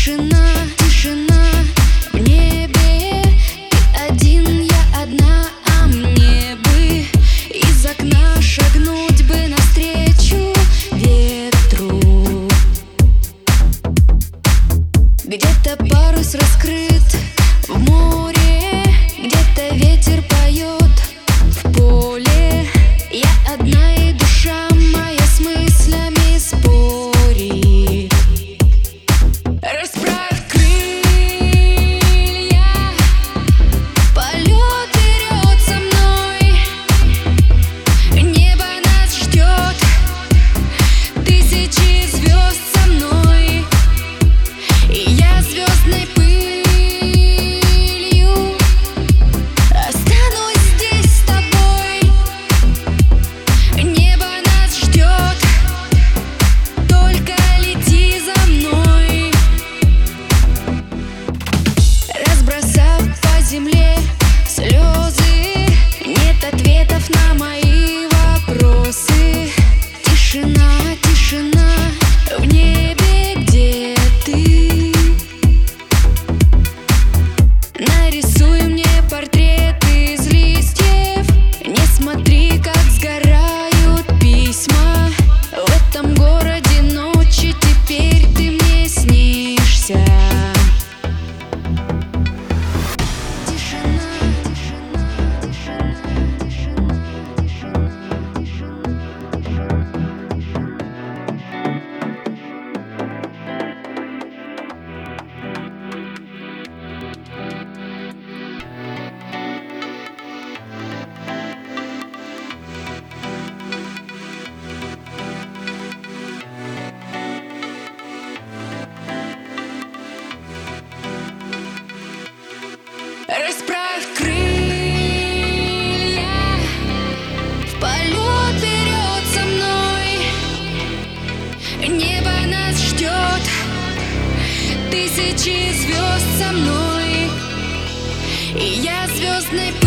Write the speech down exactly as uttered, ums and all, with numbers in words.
Тишина, тишина в небе. Ты один, я одна, а мне бы из окна шагнуть бы навстречу ветру. Где-то парус раскрыт в море, где-то ветер поет в поле. Я одна, и душа моя с мыслями спорит. Расправь крылья, полет вперед со мной. Небо нас ждет, тысячи звезд со мной. И я звездной пылью останусь здесь с тобой. Небо нас ждет, только лети за мной. Разбросав по земле слезы, нет ответов на мои вопросы. Тишина, тишина в небе, где ты? Нарисуй мне портрет из листьев. Не смотри, как сгорают письма. В этом городе ночи теперь ты мне снишься. Тишина, тишина, тишина, тишина, тишина, тишина. Расправь крылья, в полет вперед со мной. Небо нас ждет, тысячи звезд со мной. И я звездной